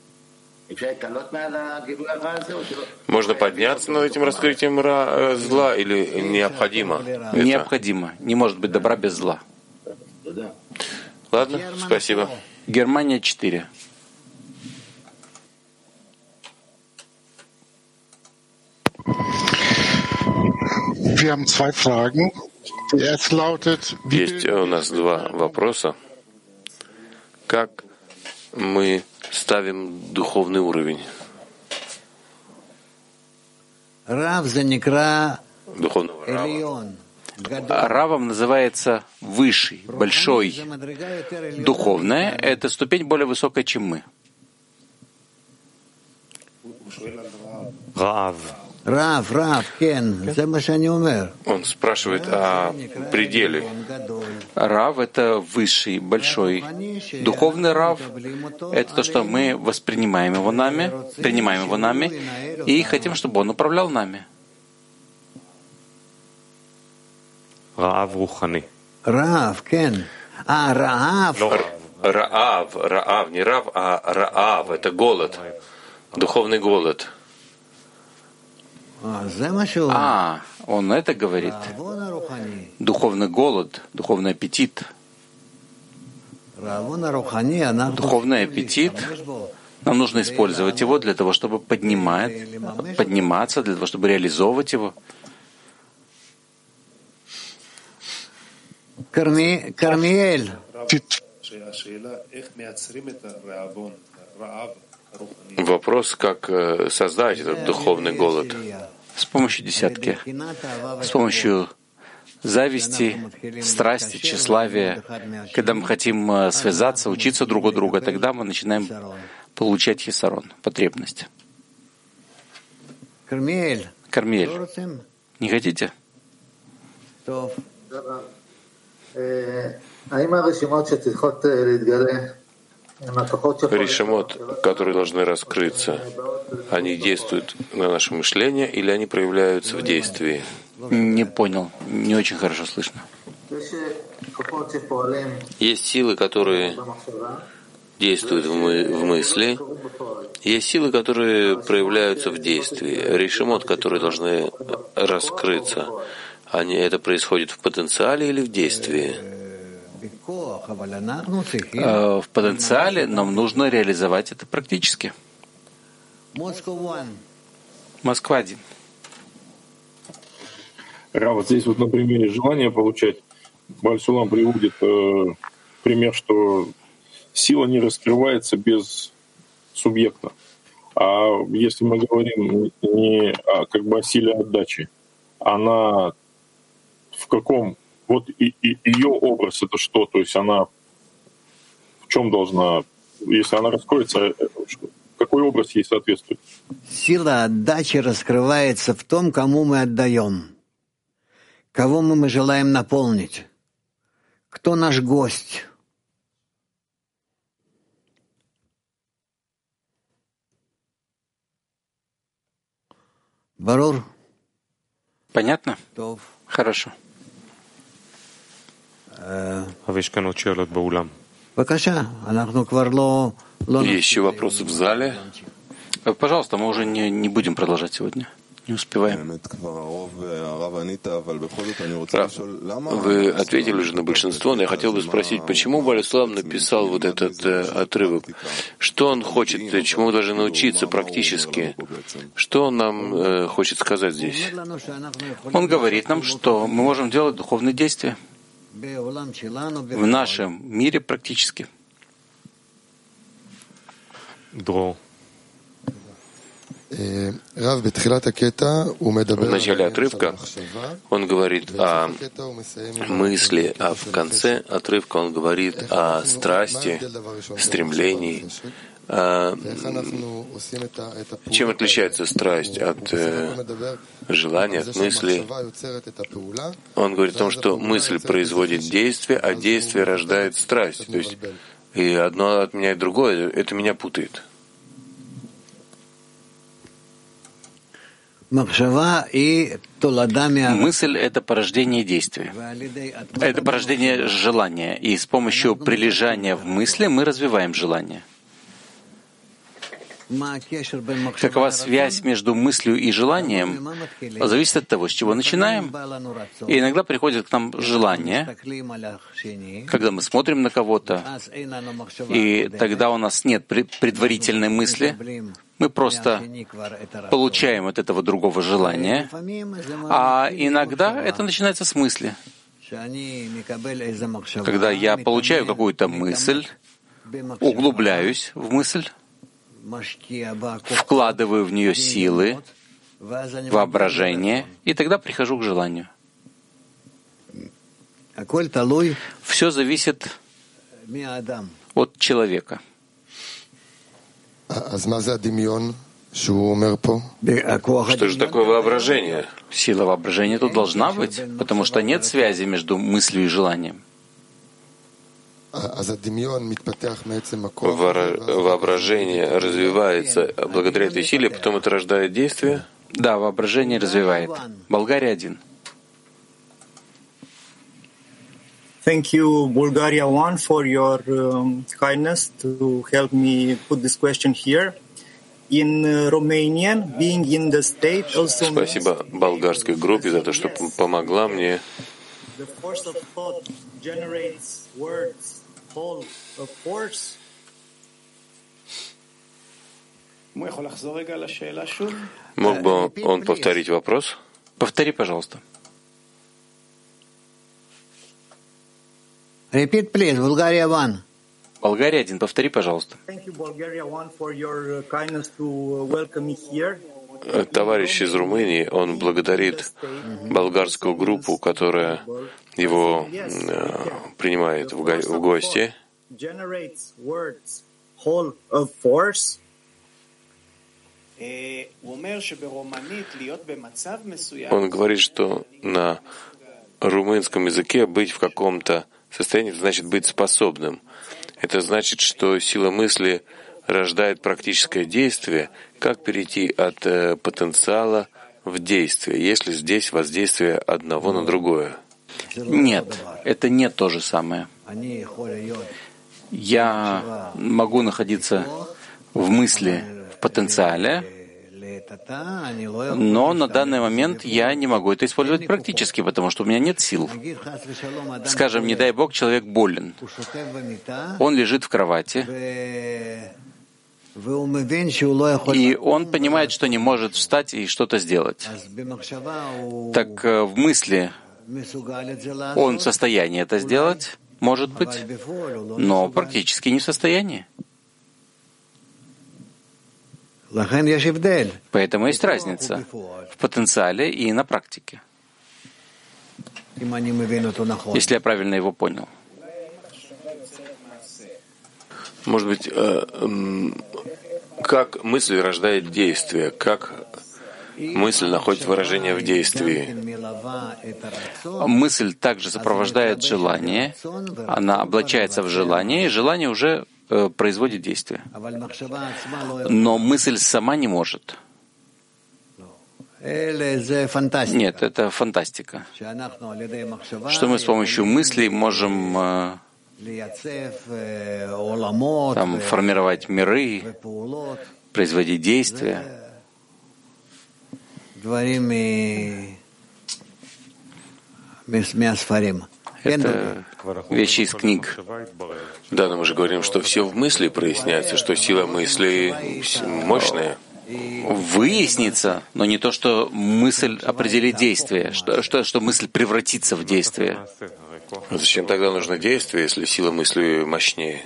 Можно подняться над этим раскрытием зла или необходимо? Необходимо. Не может быть добра без зла. Ладно, спасибо. Германия четыре. Есть у нас два вопроса. Как мы ставим духовный уровень? Духовного рава. Равом называется высший, большой. Духовное — это ступень более высокая, чем мы. Рав, Рав, Он спрашивает о пределе. Рав — это высший, большой. Духовный Рав — это то, что мы воспринимаем его нами, принимаем его нами и хотим, чтобы он управлял нами. Раав Рухани. Рав, кен. А, Раав. Раав, Раав, не Рав, а Раав. Это голод. Духовный голод. А, он это говорит. Духовный голод, духовный аппетит. Духовный аппетит. Нам нужно использовать его для того, чтобы поднимать, подниматься, для того, чтобы реализовывать его. Кармиэль. Вопрос, как создать этот духовный голод. С помощью десятки, с помощью зависти, страсти, тщеславия. Когда мы хотим связаться, учиться друг у друга, тогда мы начинаем получать хисарон, потребность. Кармиэль. Кармиэль. Не хотите? Решимот, которые должны раскрыться, они действуют на наше мышление или они проявляются в действии? Не понял, не очень хорошо слышно. Есть силы, которые действуют в, мы, в мысли, есть силы, которые проявляются в действии. Решимот, которые должны раскрыться, они, это происходит в потенциале или в действии? В потенциале нам нужно реализовать это практически. Москва один. Рав, вот здесь вот на примере желания получать, Бааль Сулам приводит э, пример, что сила не раскрывается без субъекта. А если мы говорим не о, как бы о силе отдачи, она в каком, вот и, и, ее образ это что, то есть она в чем должна, если она раскроется, какой образ ей соответствует? Сила отдачи раскрывается в том, кому мы отдаем, кого мы, мы желаем наполнить, кто наш гость. Барур? Понятно? Хорошо. Есть еще вопросы в зале? Пожалуйста, мы уже не, не будем продолжать сегодня. Не успеваем. Вы ответили уже на большинство, но я хотел бы спросить, почему Бааль Сулам написал вот этот э, отрывок? Что он хочет, чему мы должны научиться практически? Что он нам э, хочет сказать здесь? Он говорит нам, что мы можем делать духовные действия в нашем мире практически. Дро. В начале отрывка он говорит о мысли, а в конце отрывка он говорит о страсти, стремлении. Чем отличается страсть от э, желания, от мысли? Он говорит о том, что мысль производит действие, а действие рождает страсть. То есть и одно отменяет другое, это меня путает. Мысль — это порождение действия. Это порождение желания. И с помощью прилежания в мысли мы развиваем желание. Какова связь между мыслью и желанием, зависит от того, с чего начинаем. И иногда приходит к нам желание, когда мы смотрим на кого-то, и тогда у нас нет предварительной мысли, Мы просто получаем от этого другого желания, а иногда это начинается с мысли. Когда я получаю какую-то мысль, углубляюсь в мысль, вкладываю в нее силы, воображение, и тогда прихожу к желанию. Все зависит от человека. Что же такое воображение? Сила воображения тут должна быть, потому что нет связи между мыслью и желанием. Воображение развивается благодаря этой силе, потом это рождает действие? Да, воображение развивает. Болгария один. Thank you, Bulgaria One, for your um, kindness to help me put this question here. In uh, Romanian, being in the state also Спасибо болгарской группе за то, что помогла мне. The force of thought generates words, whole of force. Мог бы он повторить вопрос? Повтори, пожалуйста. Repeat, please, Bulgaria One. Болгария один, повтори, пожалуйста. Товарищ из Румынии, он благодарит болгарскую группу, которая его э, принимает в, го- в гости. Он говорит, что на румынском языке быть в каком-то состоянии значит быть способным. Это значит, что сила мысли рождает практическое действие. Как перейти от э, потенциала в действие, если здесь воздействие одного на другое? Нет, это не то же самое. Я могу находиться в мысли, в потенциале, но на данный момент я не могу это использовать практически, потому что у меня нет сил. Скажем, не дай Бог, человек болен. Он лежит в кровати, и он понимает, что не может встать и что-то сделать. Так в мысли он в состоянии это сделать, может быть, но практически не в состоянии. Поэтому есть разница в потенциале и на практике. Если я правильно его понял. Может быть, как мысль рождает действие, как мысль находит выражение в действии. Мысль также сопровождает желание, она облачается в желание, и желание уже э, производит действие. Но мысль сама не может. Нет, это фантастика. Что мы с помощью мыслей можем э, там, формировать миры, производить действия. Это вещи из книг. Да, но мы же говорим, что все в мысли проясняется, что сила мысли мощная. Выяснится, но не то, что мысль определит действие, что, что, что мысль превратится в действие. А зачем тогда нужно действие, если сила мысли мощнее?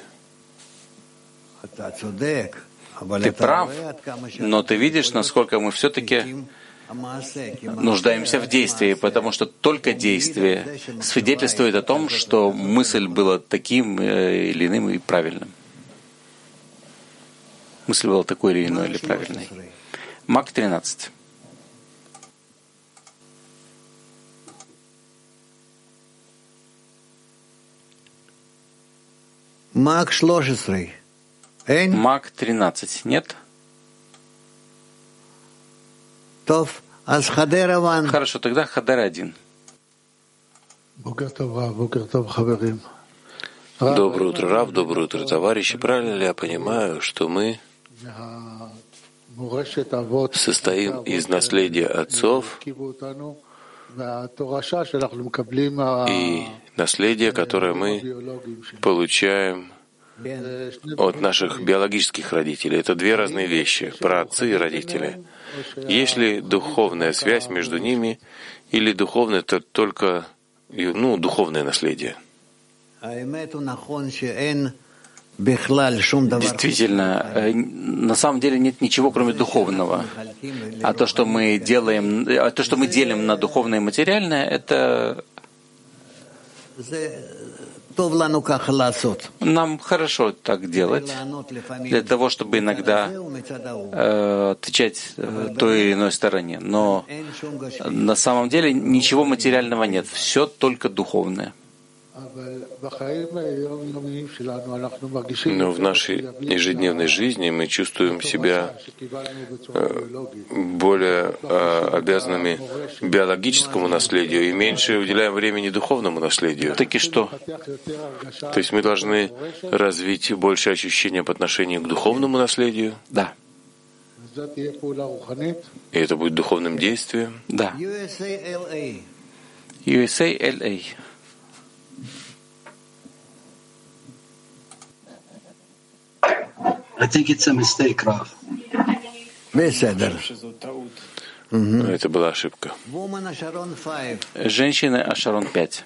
Ты прав, но ты видишь, насколько мы все-таки нуждаемся в действии, потому что только действие свидетельствует о том, что мысль была таким или иным и правильным. Мысль была такой или иной или правильной. Мак тринадцать. Мак шлошесрей. Мак тринадцать. Нет? Хорошо, тогда Хадер один. Доброе утро, Рав, доброе утро, товарищи. Правильно ли я понимаю, что мы состоим из наследия отцов и наследия, которое мы получаем от наших биологических родителей. Это две разные вещи, праотцы и родители. Есть ли духовная связь между ними, или духовное — это только ну, духовное наследие? Действительно, на самом деле нет ничего, кроме духовного. А то, что мы делаем, а то, что мы делим на духовное и материальное, это нам хорошо так делать, для того, чтобы иногда э, отвечать э, той или иной стороне. Но на самом деле ничего материального нет, все только духовное. Но в нашей ежедневной жизни мы чувствуем себя более обязанными биологическому наследию и меньше уделяем времени духовному наследию. Так и что? То есть мы должны развить больше ощущения по отношению к духовному наследию? Да. И это будет духовным действием? Да. ю эс эй эл эй. I think it's a mistake, Rav. Это была ошибка. Женщины Ашарон пять.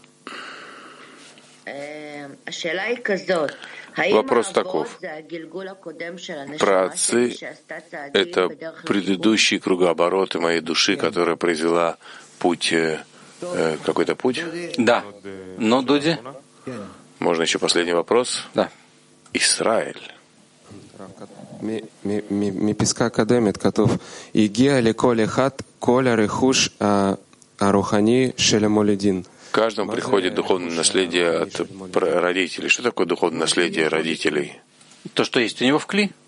Вопрос таков. Праотцы — это предыдущие кругообороты моей души, которая произвела путь, э, какой-то путь? Да. Но, Дуди? Можно еще последний вопрос? Да. Израиль. מפסקה קודמת כתוב, הגיע לכל אחד כל הרכוש הרוחני של המולדין. Каждому приходит духовное наследие от родителей. Что такое духовное наследие родителей? То, что есть у него в кли.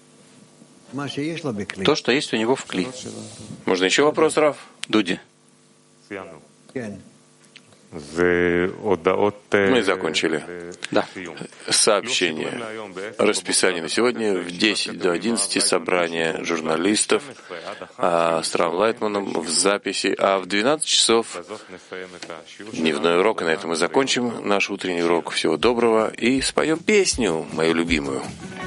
То, что есть у него в кли. Можно еще вопрос, Рав? Дуди. Мы закончили. Да. Сообщение. Расписание на сегодня в десять до одиннадцати собрание журналистов а, с Равом Лайтманом в записи, а в двенадцать часов дневной урок. И на этом мы закончим наш утренний урок. Всего доброго и споем песню, мою любимую.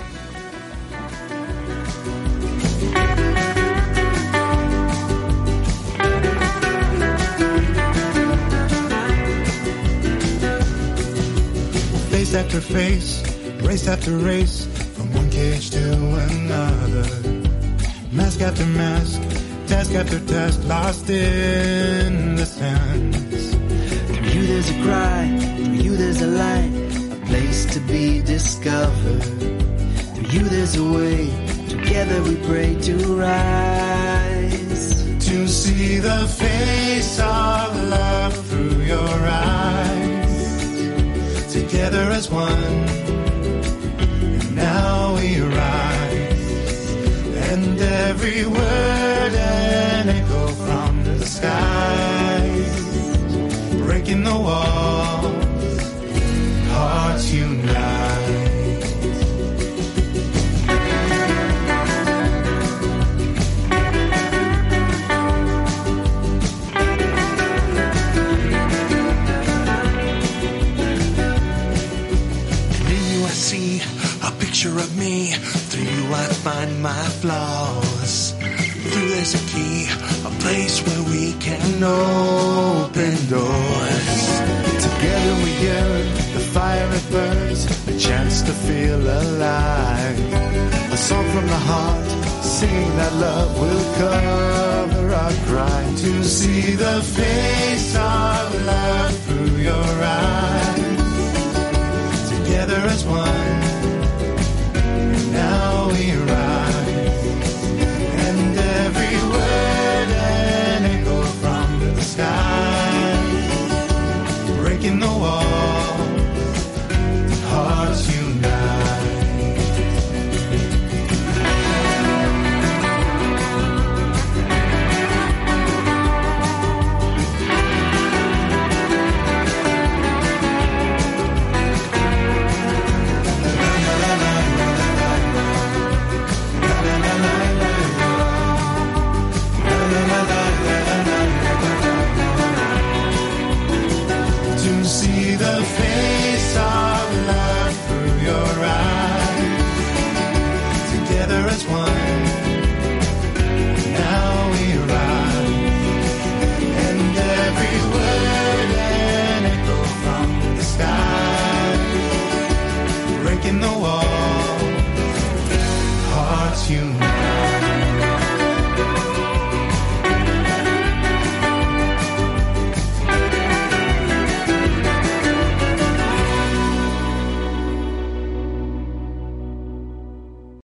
Face after face, race after race, from one cage to another. Mask after mask, task after task, lost in the sands. Through you there's a cry, through you there's a light, a place to be discovered. Through you there's a way, together we pray to rise. To see the face of love through your eyes. Together as one, and now we rise, and every word an echo from the skies, breaking the walls, hearts unite. Of me, through you I find my flaws. Through there's a key, a place where we can open doors. Together we yearn, the fire it burns, a chance to feel alive. A song from the heart, singing that love will cover our cry. To see the face of love through your eyes. Together as one. Now we rise, and every word an echo from the sky, breaking the walls, hearts unite. To see the the wall, hearts unite.